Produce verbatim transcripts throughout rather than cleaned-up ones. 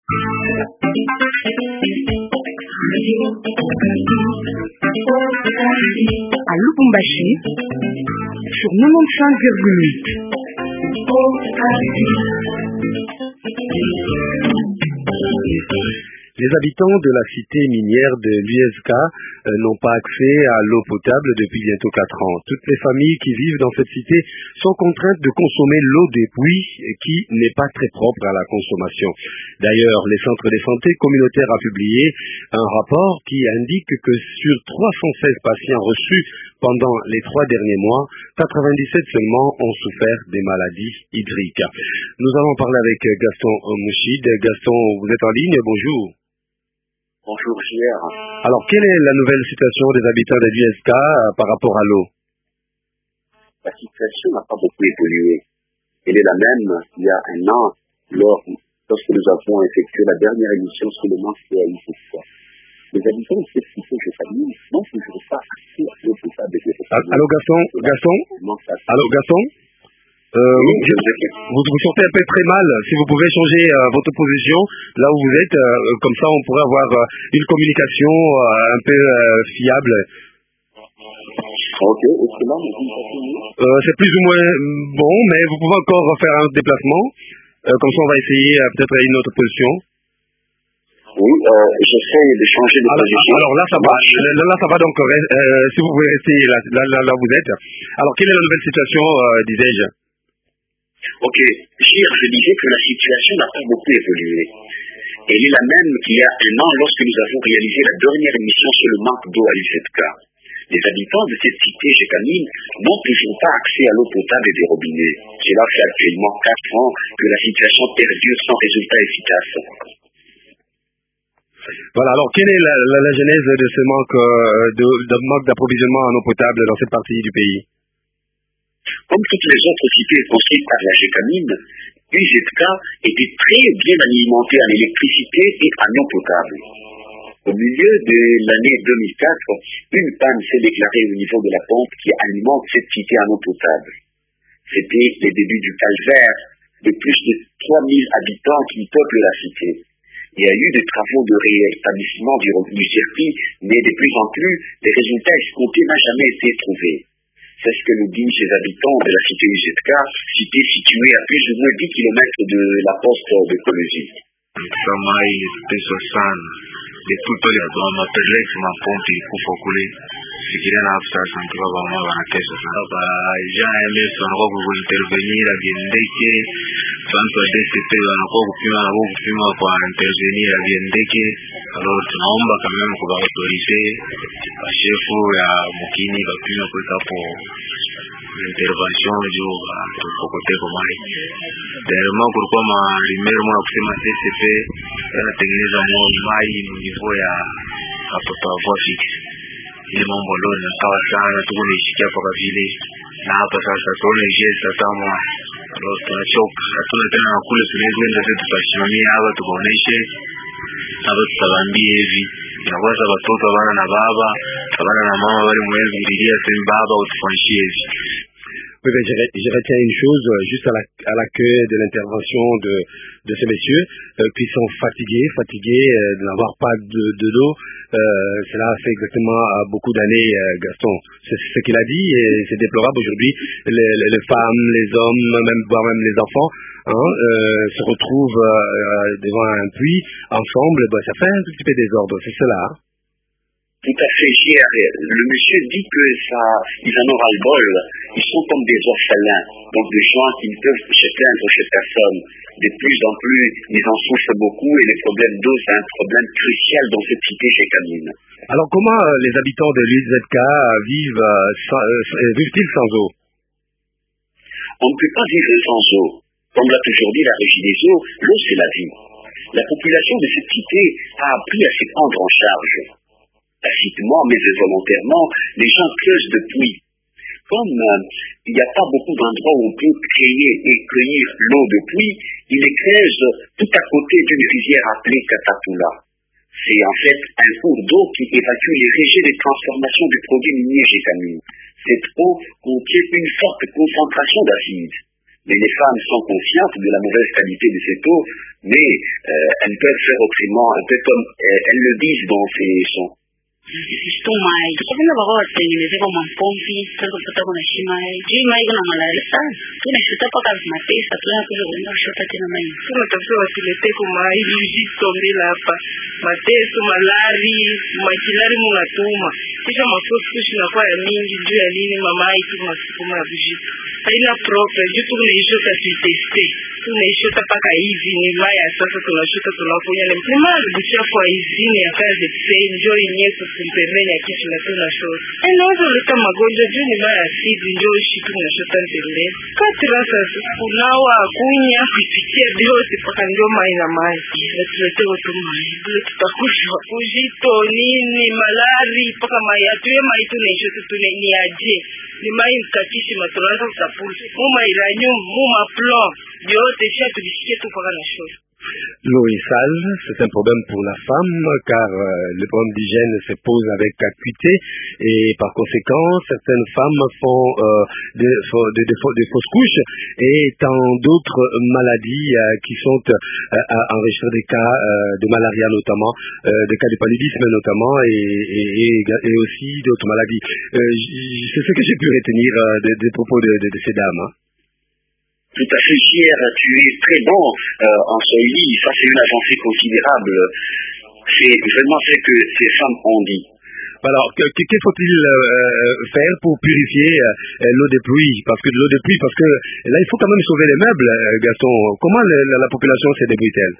À Lubumbashi, sur quatre-vingt-quinze virgule huit. Les habitants de la cité minière de l'U S K euh, n'ont pas accès à l'eau potable depuis bientôt quatre ans. Toutes les familles qui vivent dans cette cité sont contraintes de consommer l'eau des puits qui n'est pas très propre à la consommation. D'ailleurs, les centres de santé communautaires a publié un rapport qui indique que sur trois cent seize patients reçus pendant les trois derniers mois, quatre-vingt-dix-sept seulement ont souffert des maladies hydriques. Nous allons parler avec Gaston Mouchid. Gaston, vous êtes en ligne, bonjour. Bonjour, J R. Alors, quelle est la nouvelle situation des habitants de l'U S K euh, par rapport à l'eau? La situation n'a pas beaucoup évolué. Elle est la même il y a un an, lors, lorsque nous avons effectué la dernière émission sur le manque de l'U S K. Les habitants de cette cité, je famille, n'ont toujours pas accès à l'eau potable et des Allô, Gaston Gaston Allô, Gaston Euh, oui, je vous, vous vous sentez un peu très mal. Si vous pouvez changer euh, votre position là où vous êtes, euh, comme ça on pourrait avoir euh, une communication euh, un peu euh, fiable. Ok, est-ce que là on est euh, C'est plus ou moins bon, mais vous pouvez encore faire un déplacement. Euh, comme ça on va essayer euh, peut-être une autre position. Oui, euh, j'essaie de changer de alors, position. Alors là ça va, là, là ça va donc, euh, si vous pouvez rester là, là, là, là où vous êtes. Alors quelle est la nouvelle situation, euh, disais-je? Ok, Gire, je disais que la situation n'a pas beaucoup évolué. Elle est la même qu'il y a un an lorsque nous avons réalisé la dernière émission sur le manque d'eau à l'U Z K. Les habitants de cette cité gécamine n'ont toujours pas accès à l'eau potable et des robinets. Cela fait actuellement quatre ans que la situation perdure sans résultat efficace. Voilà, alors quelle est la, la, la genèse de ce manque, euh, de, de manque d'approvisionnement en eau potable dans cette partie du pays? Comme toutes les autres cités construites par la gécamine, U Z K était très bien alimentée en électricité et en eau potable. Au milieu de l'année deux mille quatre, une panne s'est déclarée au niveau de la pompe qui alimente cette cité en eau potable. C'était les débuts du calvaire de plus de trois mille habitants qui peuplent la cité. Il y a eu des travaux de rétablissement du, du circuit, mais de plus en plus, les résultats escomptés n'ont jamais été trouvés. C'est ce que nous disent les habitants de la cité U Z K, cité située à plus ou moins dix kilomètres de la poste de Colosie. Deputto ya doma pelek maponti kufa kule fikiria na afisa santiwa ba mwa wanakesha sana ba jaime songo ku intervenir agendeke santo D C P wanakuwa kupima na kupima kwa intervenir agendeke. Alors tunaomba kama kwa autorite chefu ya mukini bapima kwa hapo intervention juu tukokote kwa mai derema kulikuwa ma rimero mwa kusema D C P yanatengeneza mai niveau ya watoto wa voice. Ile mambo leo inakawa sana, tuko nishikia kwa vile na hapa sasa tuone je sasa mwa leo tunachoka, hatuna tena kule tunaenda zetu tutasimamia hapa tukoneshe hapa tutabambie hivi inawaza watoto bana na baba bana na mama wale mwezi ndilia sema baba utufanyie hivi. Oui, ben, je, je retiens une chose, juste à, la, à l'accueil de l'intervention de, de ces messieurs, euh, qui sont fatigués, fatigués euh, de n'avoir pas de, de l'eau. Euh, cela fait exactement euh, beaucoup d'années, euh, Gaston. C'est ce qu'il a dit et c'est déplorable aujourd'hui. Les, les, les femmes, les hommes, même, voire même les enfants, hein, euh, se retrouvent euh, devant un puits ensemble. Ben, ça fait un tout petit peu désordre, c'est cela. Hein. Tout à fait, J R. Le monsieur dit que ça, ils en ont ras-le-bol. Ils sont comme des orphelins, donc des gens qui ne peuvent se plaindre chez personne. De plus en plus, ils en souffrent beaucoup et les problèmes d'eau, c'est un problème crucial dans cette cité gécamine. Alors comment euh, les habitants de l'U Z K vivent, euh, sans, euh, vivent-ils sans eau? On ne peut pas vivre sans eau. Comme l'a toujours dit la Régie des eaux, l'eau c'est la vie. La population de cette cité a appris à se prendre en charge. Tacitement, mais volontairement, les gens creusent de puits. Comme euh, il n'y a pas beaucoup d'endroits où on peut créer et cueillir l'eau de puits, ils les creusent tout à côté d'une rivière appelée Katapula. C'est en fait un cours d'eau qui évacue les rejets de transformation du produit minier gécamine. Cette eau contient une forte concentration d'acide. mais les femmes sont conscientes de la mauvaise qualité de cette eau, mais euh, elles peuvent faire autrement, un peu comme euh, elles le disent dans ces chants. Tumai, kuna bako tengeneze kwa mampompi, sasa kupata kuna shimai. Juu mai kuna malaria sana. Tunashuta paka matesa, tunakuja kwenda kushota tena mai. Tunatafuta wasilete kwa mai jito mbele hapa. Mateso, malari, makilari munatuma. Kisha mafufushi na kwa ya mingi juu ya nini mama yetu masukuma ya bujito. Haina propre, juu tunaishota tuiteste. Tunaishota paka hivi ni mai ya sasa tunashuta tunaponya ni mai buchafu wa hizi ya kazi tse njoo yenyewe kumpembeni ya kitu na tunashota. Inaweza kuleta magonjwa juu ni mai asidi njoo ishi tunashota mbele. Katra sasa kunawa kunya kupitia biosi paka njoo mai na mai. Na tulete watu mai. Tutakusha kujito nini malari paka mai atuye mai tunaishota tune ni aje. Ni mai mkakishi matolanda kutapulsa. Muma iranyu, muma plomb. L'eau est sale, c'est un problème pour la femme car euh, le problème d'hygiène se pose avec acuité et par conséquent certaines femmes font euh, des, des, des, des fausses couches et tant d'autres maladies euh, qui sont euh, enregistrées des cas euh, de malaria notamment, euh, des cas de paludisme notamment et, et, et, et aussi d'autres maladies. Euh, c'est ce que j'ai pu retenir euh, des, des propos de, de, de ces dames. Hein. Tout à fait, Pierre, tu es très bon euh, en Swahili, ça c'est une avancée considérable. C'est vraiment ce que ces femmes ont dit. Alors, que, que, que faut-il euh, faire pour purifier euh, l'eau de pluie? Parce que de l'eau de pluie, parce que là il faut quand même sauver les meubles, Gaston. Comment le, la, la population se débrouille-t-elle?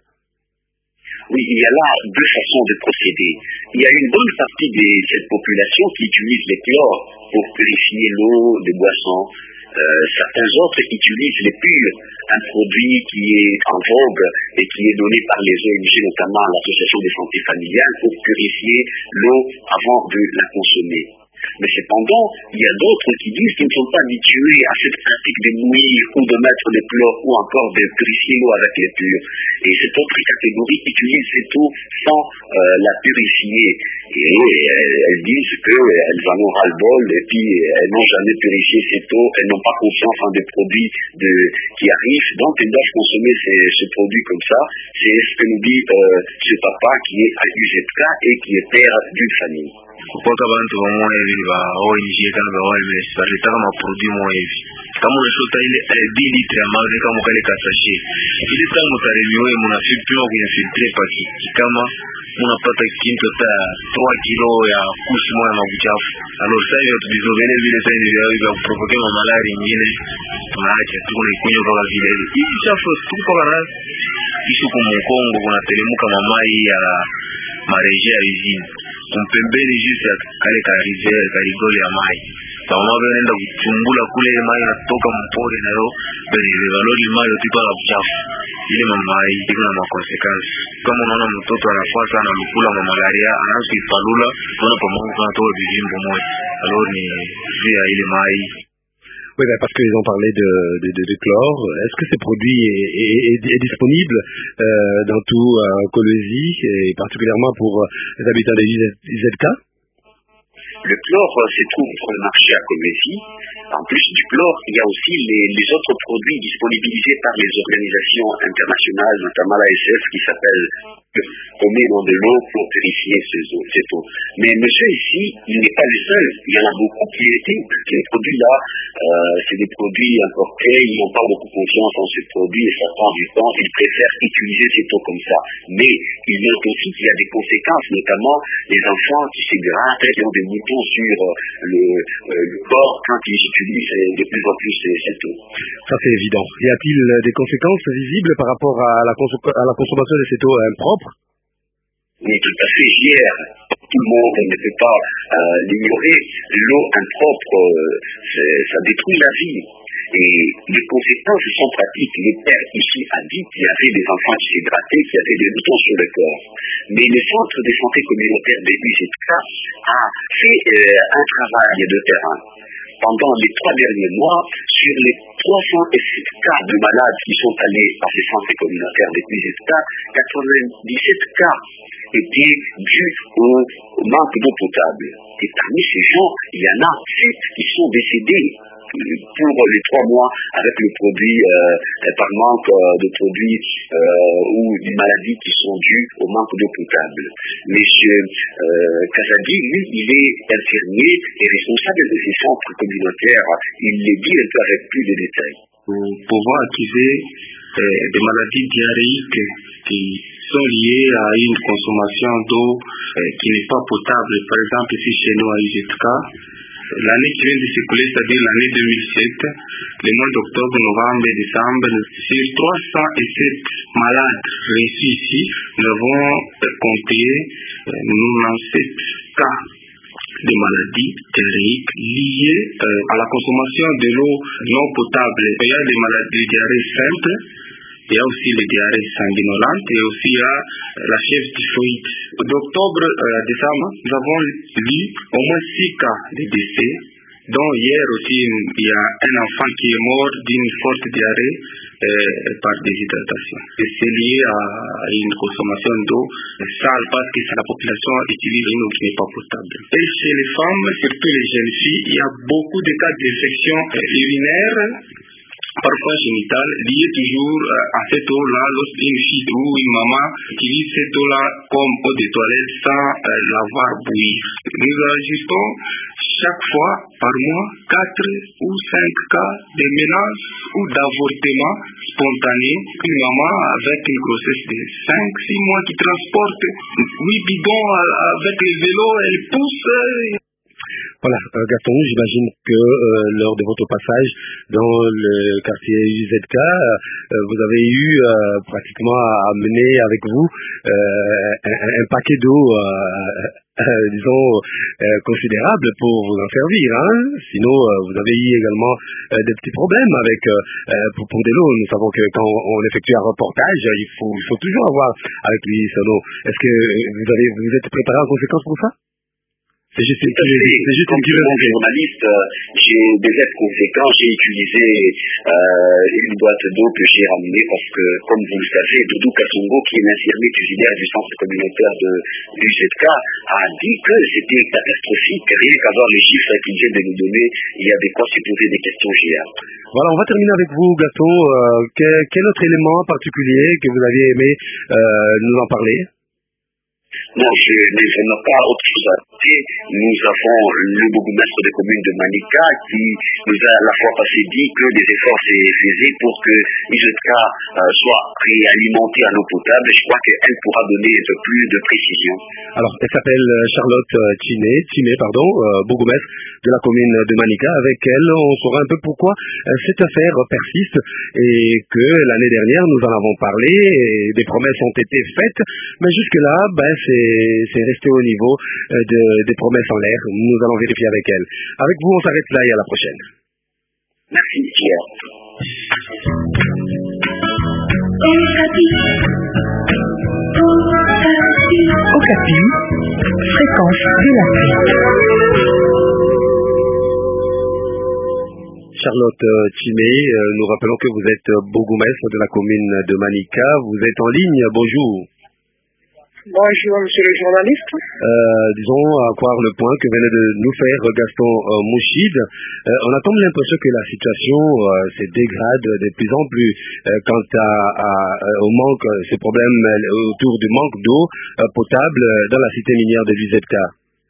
Oui, il y a là deux façons de procéder. Il y a une bonne partie de cette population qui utilise les chlores pour purifier l'eau des boissons. Euh, certains autres utilisent les purs, un produit qui est en vogue et qui est donné par les O N G, notamment l'Association de santé familiale, pour purifier l'eau avant de la consommer. Mais cependant, il y a d'autres qui disent qu'ils ne sont pas habitués à cette pratique de mouiller ou de mettre des chlores ou encore de purifier l'eau avec les purs. Et cette autre catégorie utilise cette eau sans euh, la purifier. Et euh, elles disent qu'elles en ont ras-le-bol et puis elles n'ont jamais purifié cette eau, elles n'ont pas confiance en des produits de, qui arrivent, donc elles doivent consommer ces, ces produits comme ça. C'est ce que nous dit euh, ce papa qui est à U Z K et qui est père d'une famille. Kupata bantu bamwe hivi ba O N G kama ba O M S baleta kama produit moja hivi kama unashota ile deux litre ya maji kama kale kasashe ile tangu taremiwe mnafipima kwenye filtre paki kama unapata kinto ta trois kilo ya kushi moja mabuchafu alors ça hiyo tubizobele vile sasa ndio ya kuprovoke malaria nyingine tunaacha tunaikunywa kwa vile hii chafu tuko kana kisha kumkongo kuna telemuka mamai ya mareje ya izini kumpembeni juste ya kale karize karigoli ya mai kama wanaenda kuchumbula kule mai natoka mpori na yo bali valori mai tipa la uchafu ile mamai ina makonsequences kama unaona mtoto anakuwa sana mkula na malaria anaanza kupalula kuna pamoja na toa vijimbo moja alors ni via ile mai. Oui, ben parce qu'ils ont parlé de, de, de, de chlore. Est-ce que ce produit est, est, est, est disponible euh, dans tout euh, Kolwezi et particulièrement pour euh, les habitants de I Z K? Le chlore euh, se trouve sur le marché à Kolwezi. En plus du chlore, il y a aussi les, les autres produits disponibilisés par les organisations internationales, notamment l'A S F qui s'appelle qu'on met dans de l'eau pour purifier ces eaux, cette eau. Mais monsieur ici, il n'est pas le seul. Il y en a beaucoup qui étaient. Ces produits-là, euh, c'est des produits importés. Ils n'ont pas beaucoup confiance en ces produits et ça prend du temps. Ils préfèrent utiliser cette eau comme ça. Mais il y a aussi qu'il y a des conséquences, notamment les enfants qui se grattent, qui ont des boutons sur le, euh, le corps quand ils utilisent de plus en plus cette eau. Ça c'est évident. Y a-t-il des conséquences visibles par rapport à la, cons- à la consommation de cette eau impropre? Oui, tout à fait. Hier, tout le monde ne peut pas euh, l'ignorer. L'eau impropre, euh, ça détruit la vie. Et les conséquences sont pratiques. Les pères ici a dit qu'il y avait des enfants qui s'est grattés, qui avaient des boutons sur le corps. Mais le centre de santé communautaire de U Z K a fait euh, un travail de terrain. Pendant les trois derniers mois, sur les trois cent sept cas de malades qui sont allés à ce centre communautaire de U Z K, quatre-vingt-dix-sept cas étaient dus au manque d'eau potable. Et parmi ces gens, il y en a sept qui sont décédés. pour les trois mois avec le produit euh, par manque euh, de produits euh, ou des maladies qui sont dues au manque d'eau potable. Monsieur euh, Kazadi, lui, il est infirmier et responsable de ces centres communautaires. Il les dit un peu avec plus de détails. Pour pouvoir activer euh, des maladies diarrhéiques qui sont liées à une consommation d'eau euh, qui n'est pas potable. Par exemple, ici chez nous à I Z K, l'année qui vient de s'écouler, c'est-à-dire l'année deux mille sept, les mois d'octobre, novembre et décembre, sur trois cent sept malades reçus ici, nous avons compté quatre-vingt-dix-sept cas de maladies diarrhéiques liées euh, à la consommation de l'eau non potable. Il y a des maladies de diarrhée simples, il y a aussi les diarrhées sanguinolentes et aussi il y a la fièvre typhoïde. D'octobre à euh, décembre, nous avons eu au moins six cas de décès, dont hier aussi il y a un enfant qui est mort d'une forte diarrhée euh, par déshydratation. Et c'est lié à une consommation d'eau sale parce que la population utilise une eau qui n'est pas potable. Et chez les femmes, surtout les jeunes filles, il y a beaucoup de cas d'infection urinaire, parfois génitale, lié toujours à cette eau-là. Lorsqu'une fille ou une maman utilise cette eau-là comme eau de toilette sans euh, l'avoir bouillie. Nous enregistrons chaque fois par mois quatre ou cinq cas de menaces ou d'avortement spontané. Une maman avec une grossesse de cinq six mois qui transporte huit bidons avec les vélos, elle pousse. Voilà, euh, Gaston, j'imagine que euh, lors de votre passage dans le quartier I Z K, euh, vous avez eu euh, pratiquement à amener avec vous euh, un, un paquet d'eau, euh, euh, disons, euh, considérable pour vous en servir. Hein. Sinon, euh, vous avez eu également euh, des petits problèmes avec euh, pour, pour de l'eau. Nous savons que quand on effectue un reportage, il faut, il faut toujours avoir avec lui son eau. Est-ce que vous avez vous êtes préparé en conséquence pour ça? C'est juste, c'est juste, c'est juste comme tout le monde journaliste, euh, j'ai des aides conséquents, j'ai utilisé euh, une boîte d'eau que j'ai ramenée parce que, comme vous le savez, Doudou Kassongo, qui est l'infirmier titulaire du centre communautaire de l'U Z K, a dit que c'était catastrophique. Rien qu'à voir les chiffres qu'il vient de nous donner, il y a des quoi se poser des questions géantes. Voilà, on va terminer avec vous, Gaston. Euh, quel, quel autre élément particulier que vous aviez aimé euh, nous en parler? Non, je n'ai pas autre chose à dire. Nous avons le bourgmestre de commune de Manica qui nous a la fois passée dit que des efforts s'est faits pour que I Z K euh, soit réalimenté en eau potable. Je crois qu'elle pourra donner un peu plus de précision. Alors, elle s'appelle Charlotte Chiné, Chiné, pardon, euh, bourgmestre de la commune de Manica. Avec elle, on saura un peu pourquoi euh, cette affaire persiste et que l'année dernière, nous en avons parlé et des promesses ont été faites, mais jusque-là, ben, c'est c'est resté au niveau de, des promesses en l'air. Nous allons vérifier avec elle. Avec vous, on s'arrête là et à la prochaine. Merci, Pierre. Okapi, fréquence de la paix. Charlotte Chimé, nous rappelons que vous êtes bourgmestre de la commune de Manica. Vous êtes en ligne. Bonjour. Bonjour, monsieur le journaliste. Euh, disons, à croire le point que venait de nous faire Gaston euh, Mouchid, euh, on a comme l'impression que la situation euh, se dégrade de plus en plus euh, quant à, à, à, au manque, ces problèmes euh, autour du manque d'eau euh, potable dans la cité minière de l'U Z K.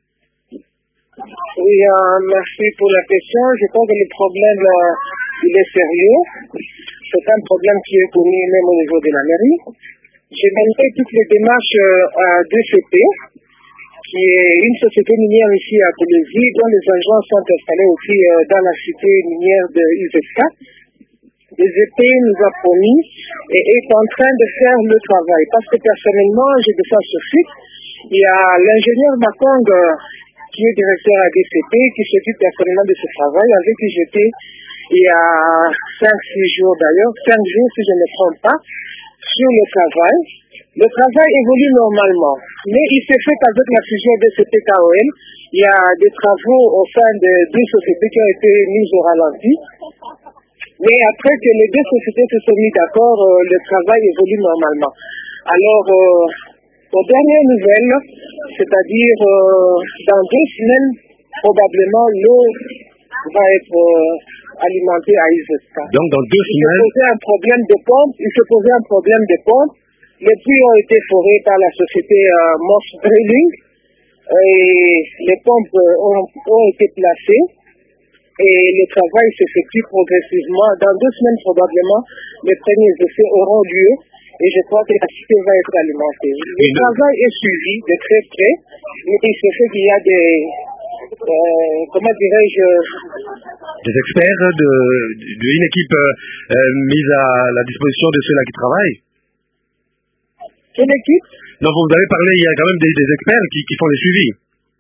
Oui, euh, merci pour la question. Je pense que le problème, euh, il est sérieux. C'est un problème qui est connu même au niveau de la mairie. J'ai mené toutes les démarches euh, à D C P, qui est une société minière ici à Colosie, dont les agents sont installés aussi euh, dans la cité minière de U Z K. D C P nous a promis et est en train de faire le travail. Parce que personnellement, j'ai de ça sur site. Il y a l'ingénieur Makong, qui est directeur à D C P, qui s'occupe personnellement de ce travail, avec qui j'étais il y a cinq six jours d'ailleurs, cinq jours si je ne me trompe pas, sur le travail. Le travail évolue normalement, mais il s'est fait avec la fusion de C P K O L. Il y a des travaux au sein de deux sociétés qui ont été mises au ralenti. Mais après que les deux sociétés se sont mises d'accord, euh, le travail évolue normalement. Alors, euh, aux dernières nouvelles, c'est-à-dire euh, dans deux semaines, probablement l'eau va être euh, alimenté à I Z K. Donc dans deux Il se semaines, posait un problème de pompe, il se posait un problème de pompe. Les puits ont été forés par la société euh, Morse Drilling et les pompes euh, ont, ont été placées et le travail s'effectue progressivement. Dans deux semaines probablement, les premiers essais auront lieu et je crois que la cité va être alimentée. Le Et travail est suivi de très près, mais il se fait qu'il y a des, euh, comment dirais-je, des experts de, d'une équipe euh, euh, mise à la disposition de ceux-là qui travaillent. quelle équipe? Non, vous avez parlé, il y a quand même des, des experts qui, qui font les suivis.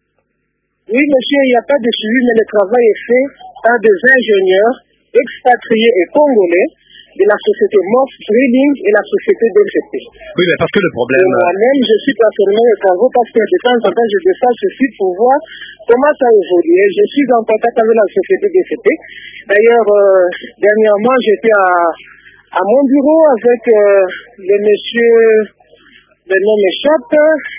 Oui, monsieur, il n'y a pas de suivi, mais le travail est fait par des ingénieurs expatriés et congolais de la société Morse Drilling et la société D L C P. Oui, mais parce que le problème... Et moi-même, je suis personnellement aux travaux parce que de temps en temps, je descends ce site pour voir comment ça évolue. Je suis en contact avec la société D L C P. D'ailleurs, euh, dernièrement, j'étais à, à mon bureau avec euh, le monsieur, le nom m'échappe,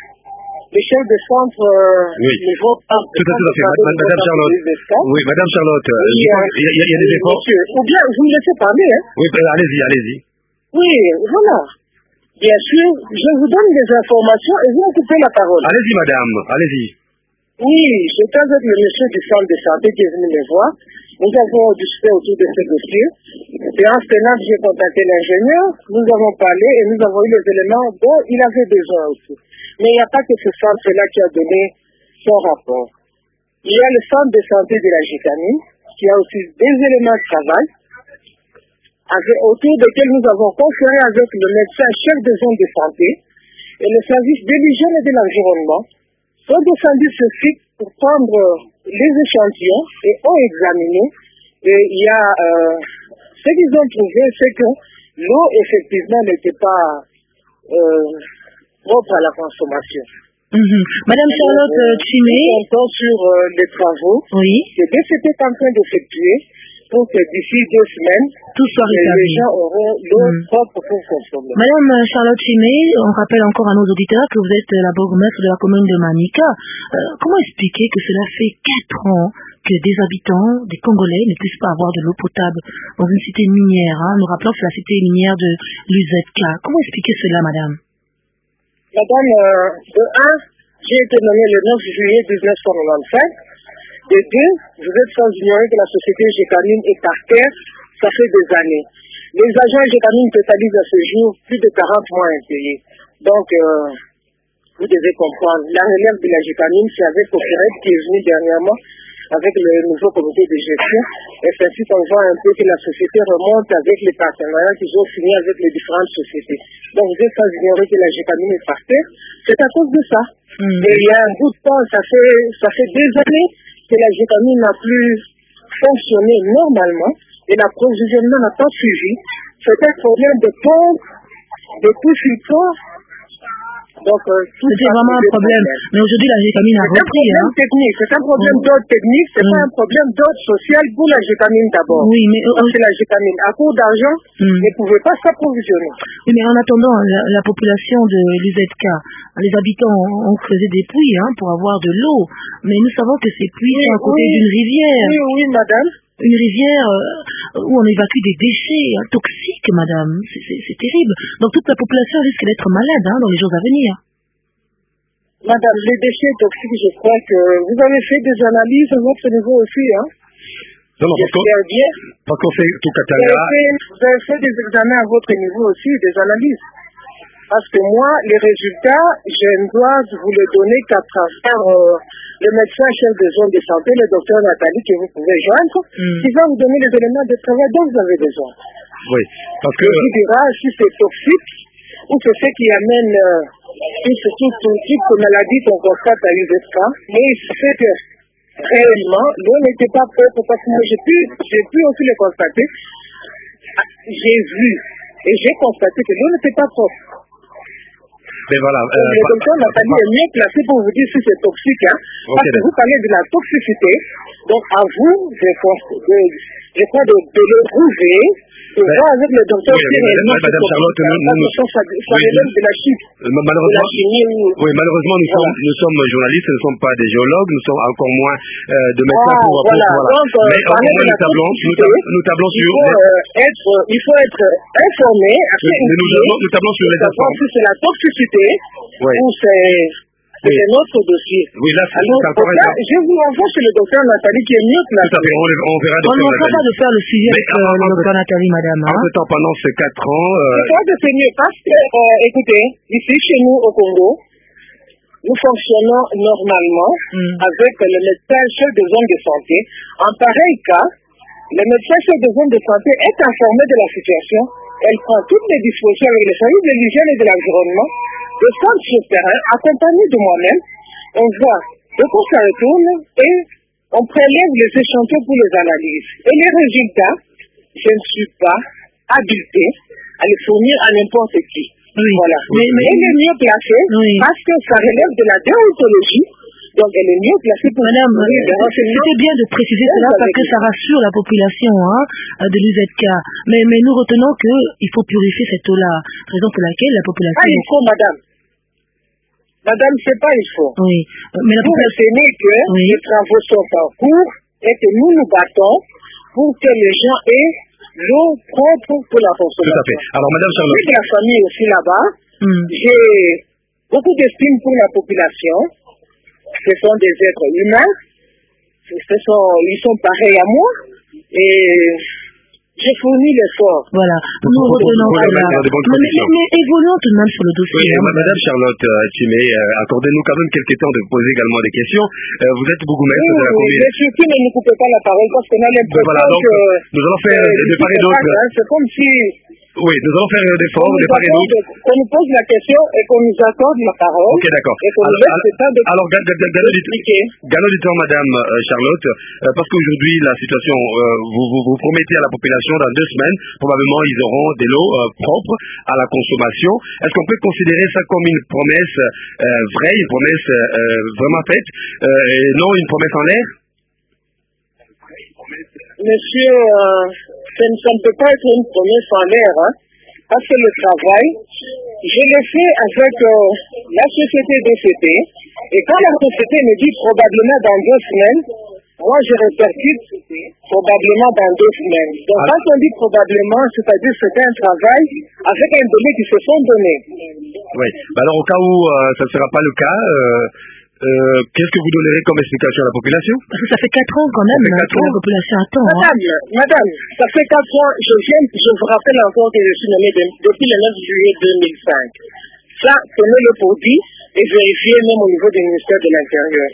le chef de centre euh, oui. niveau tout à fait, tout à fait. Madame Charlotte. Oui, Madame Charlotte, euh, oui, il, y a, il, y a, il y a des efforts. Monsieur, ou bien vous me laissez parler, hein? Oui, allez-y, allez-y. Oui, voilà. Bien sûr, je vous donne des informations et vous me coupez la parole. Allez-y, madame, allez-y. Oui, j'étais avec le monsieur du centre de santé qui est venu me voir. Nous avons discuté autour de ce dossier. Et en ce temps, j'ai contacté l'ingénieur, nous avons parlé et nous avons eu les éléments dont il avait besoin aussi. Mais il n'y a pas que ce centre-là qui a donné son rapport. Il y a le centre de santé de la Gécamine, qui a aussi des éléments de travail, avec, autour desquels nous avons conféré avec le médecin chef de zone de santé et le service de l'hygiène et de l'environnement, sont descendus ce site pour prendre les échantillons et ont examiné. Et il y a, euh, ce qu'ils ont trouvé, c'est que l'eau, effectivement, n'était pas euh, propre à la consommation. Mm-hmm. Madame Charlotte euh, Chimé. Nous comptons sur euh, les travaux oui. que D C P est en train d'effectuer pour que d'ici deux semaines, tout soit rétabli. Les gens auront l'eau mm. propre pour consommer. Madame Charlotte Chimé, on rappelle encore à nos auditeurs que vous êtes la bourgmestre de la commune de Manika. Euh, comment expliquer que cela fait quatre ans que des habitants, des Congolais, ne puissent pas avoir de l'eau potable dans une cité minière, hein? Nous rappelons que c'est la cité minière de l'U Z K. Comment expliquer cela, madame? Madame, euh, de un, j'ai été nommé le neuf juillet mille neuf cent quatre-vingt-quinze. De deux, vous êtes sans ignorer que la société Gécamine est par terre, ça fait des années. Les agents Gécamine totalisent à ce jour plus de quarante mois impayés. Donc, euh, vous devez comprendre, la relève de la Gécamine, c'est avec Cofiret qui est venu dernièrement avec le nouveau comité de gestion. Et ainsi, on voit un peu que la société remonte avec les partenariats qu'ils ont signés avec les différentes sociétés. Donc, vous êtes sans ignorer que la Gécamine est par terre. C'est à cause de ça. Mm. Et il y a un bout de temps, ça fait, ça fait des années que la Gécamine n'a plus fonctionné normalement et l'approvisionnement n'a pas suivi. C'est un problème de pompe, de tout support. Donc, euh, c'était vraiment un problème. problème. Mais aujourd'hui, la Gécamine a repris. C'est un problème hein. technique. C'est un problème mmh. d'ordre technique. C'est mmh. pas un problème d'ordre social pour la Gécamine d'abord. Oui, mais parce que la Gécamine, à court d'argent, mmh. ne pouvait pas s'approvisionner. Oui, mais en attendant, la, la population de l'U Z K, les habitants ont creusé des puits hein, pour avoir de l'eau. Mais nous savons que ces puits oui, sont à côté oui. d'une rivière. Oui, oui, madame. Une rivière euh, où on évacue des déchets hein, toxiques, madame. C'est terrible. Donc toute la population risque d'être malade hein, dans les jours à venir. Madame, les déchets toxiques, je crois que vous avez fait des analyses à votre niveau aussi. Hein. Non, non, parce qu'on fait tout Katanga. Vous avez fait des examens à votre niveau aussi, des analyses. Parce que moi, les résultats, je ne dois vous les donner qu'à travers euh, le médecin chef de zone de santé, le docteur Nathalie, que vous pouvez joindre, mm. qui va vous donner les éléments de travail dont vous avez besoin. Oui, parce que... Il vous dira si c'est toxique ou c'est ce qui amène euh, tout, tout, tout type de maladie qu'on constate à l'U Z K. Mais c'est fait que réellement, l'eau n'était pas propre parce que moi, j'ai pu, j'ai pu aussi le constater. J'ai vu et j'ai constaté que l'eau n'était pas propre. Mais voilà, euh, le docteur Nathalie est mieux placé pour vous dire si c'est toxique, hein, okay, parce que vous parlez de la toxicité. Donc, à vous, je, de, je crois, de, de le prouver Et Mais- voir avec le docteur Oui, si oui, réellement Madame c'est Charlotte, comme ça. nous- Parce nous- que ça, ça oui, relève nous- de la chimie, Euh, de la Malheureusement, chimie ou... oui, malheureusement, nous Voilà. sommes, nous sommes journalistes, nous ne sommes pas des géologues, nous sommes encore moins euh, de médecins Ah, pour, pour- voilà. voilà. Donc, euh, Mais encore parler de moins, la nous tablons, nous, toxicité, tab- nous tablons il sur, faut, euh, être, il faut être informé, assez mais nous, inquiet, nous, nous tablons sur pour les savoir informes. si c'est la toxicité Oui. ou c'est Oui. c'est notre dossier. Oui, là, c'est Alors, c'est encore pour un ça, je vous renvoie chez le docteur Nathalie qui est mieux Tout à placé. fait, on, les- on verra On ne docteur manquera pas Nathalie. de faire le suivi Mais avec euh, en- le en- docteur Nathalie, madame. Hein. Entre temps, pendant ces quatre ans, euh, Je crois que c'est mieux parce que, euh, écoutez, ici chez nous au Congo, nous fonctionnons normalement Mm. avec le médecin chef de zone de santé. En pareil cas, le médecin chef de zone de santé est informé de la situation. Elle prend toutes les dispositions avec les services de l'hygiène et de l'environnement, descend sur le terrain, accompagné de moi-même. On voit de quoi ça retourne et on prélève les échantillons pour les analyses. Et les résultats, je ne suis pas habilité à les fournir à n'importe qui. Oui. Voilà. Mais, mais, Elle est mieux placée Oui. parce que ça relève de la déontologie. Donc elle est mieux placée pour Madame, fournir des euh, renseignements. c'était bien de préciser Très cela parce que avec ça rassure la population hein, de l'U Z K. Mais, mais nous retenons qu'il faut purifier cette eau-là, raison pour laquelle la Ah, population... il faut, madame. Madame, c'est pas il faut. Oui, Euh, mais la Vous population... retenez que Oui. les travaux sont en cours et que nous nous battons pour que les gens aient l'eau propre pour la tout à consommation. fait. Alors, Madame J'ai Charlotte, de la famille aussi là-bas. Hmm. J'ai beaucoup d'estime pour la population. Ce sont des êtres humains. Ce sont, ils sont pareils à moi. Et j'ai fourni l'effort. Voilà, nous Pour- retenons pour cela. la mettre dans de bonnes Mais, mais, conditions. mais évoluons tout de même sur le dossier. oui, hein, ma- Madame Charlotte euh, Chimé, euh, accordez-nous quand même quelques temps de poser également des questions. Euh, vous êtes bourgmestre Oui, de la oui, commune. mais surtout ne nous coupez pas la parole parce qu'on a l'impression Voilà, donc, que... nous allons faire que de d'ici part et le d'autre. matin, c'est comme si Oui, nous allons faire des on efforts de nous, part et accorde, d'autre. qu'on nous pose la question et qu'on nous accorde la parole Ok, d'accord. et qu'on nous Alors, laisse alors, le temps de- alors, ga- ga- ga- galop du- d'expliquer. galop du temps, Madame euh, Charlotte, euh, parce qu'aujourd'hui, la situation, euh, vous, vous, vous promettez à la population, dans deux semaines, probablement, ils auront de l'eau euh, propre à la consommation. Est-ce qu'on peut considérer ça comme une promesse euh, vraie, une promesse euh, vraiment faite, euh, et non une promesse en l'air? Monsieur, euh, ça, ne, ça ne peut pas être une promesse en l'air, hein, parce que le travail, je le fais avec euh, la société D C T, et quand la société me dit probablement dans deux semaines, moi je répercute probablement dans deux semaines. Donc Ah. quand on dit probablement, c'est-à-dire que c'est un travail avec un délai qui se sont donnés. Oui. Bah alors, au cas où euh, ça ne sera pas le cas, euh, euh, qu'est-ce que vous donnerez comme explication à la population? Parce que ça fait quatre ans quand même Ça fait hein, quatre que la ans. population attend. Hein. Madame, madame, ça fait quatre ans, je viens, je vous rappelle encore que je suis nommé de- depuis le neuf juillet deux mille cinq. Ça, prenez-le pour dit et vérifiez même au niveau du ministère de l'Intérieur.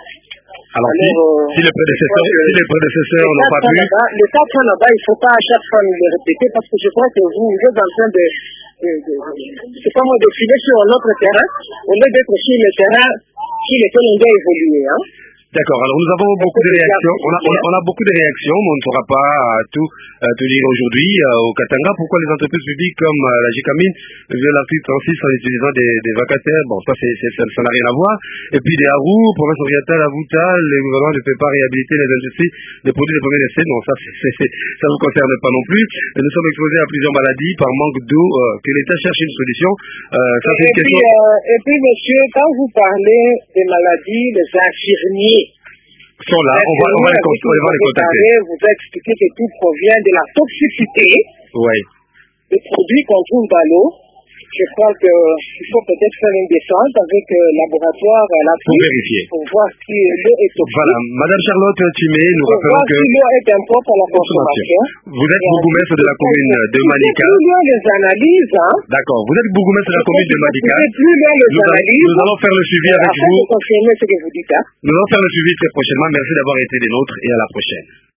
Alors, si, Alors, euh, si les prédécesseurs, je crois que si les prédécesseurs les n'ont pas quatre ans pu, là-bas- les quatre ans là-bas, il ne faut pas à chaque fois nous le répéter parce que je crois que vous, vous êtes en train de, de, de, de c'est pas moi, de filer sur notre terrain au lieu d'être sur le terrain sur lequel on doit évoluer. Hein. d'accord. Alors, nous avons beaucoup de réactions. On a, on a, on a beaucoup de réactions, mais on ne saura pas euh, tout, euh, tout lire aujourd'hui euh, au Katanga. Pourquoi les entreprises publiques comme euh, la Gécamine violent l'article trente-six en utilisant des, des vacataires? Bon, ça, c'est, c'est, ça ça n'a rien à voir. Et puis, des Harou, province orientale, à Vouta, le gouvernement ne peut pas réhabiliter les industries des produits de premier essai. Non, ça, c'est, c'est, c'est, ça ne vous concerne pas non plus. Et nous sommes exposés à plusieurs maladies par manque d'eau. Euh, que l'État cherche une solution. Euh, ça, c'est Et une puis, question. euh, et puis, monsieur, quand vous parlez des maladies, les infirmiers, Sont là, on va, on va les, con- on va les contacter. vous avez expliqué que tout provient de la toxicité Oui. des produits qu'on trouve dans l'eau. Je crois qu'il faut peut-être faire une descente avec le euh, laboratoire à la Pour vérifier. pour voir si l'eau est toxique. Voilà. Madame Charlotte Chimé, nous Pour rappelons voir que si l'eau est impropre à la consommation. vous êtes bourgmestre de la commune de Malika. Plus loin les analyses, hein. D'accord. Vous êtes bourgmestre de la commune de Malika. Plus loin les Nous, allons- analyses. nous allons faire le suivi avec Afin vous. de confirmer ce que vous dites, hein. Nous allons faire le suivi très prochainement. Merci d'avoir été des nôtres et à la prochaine.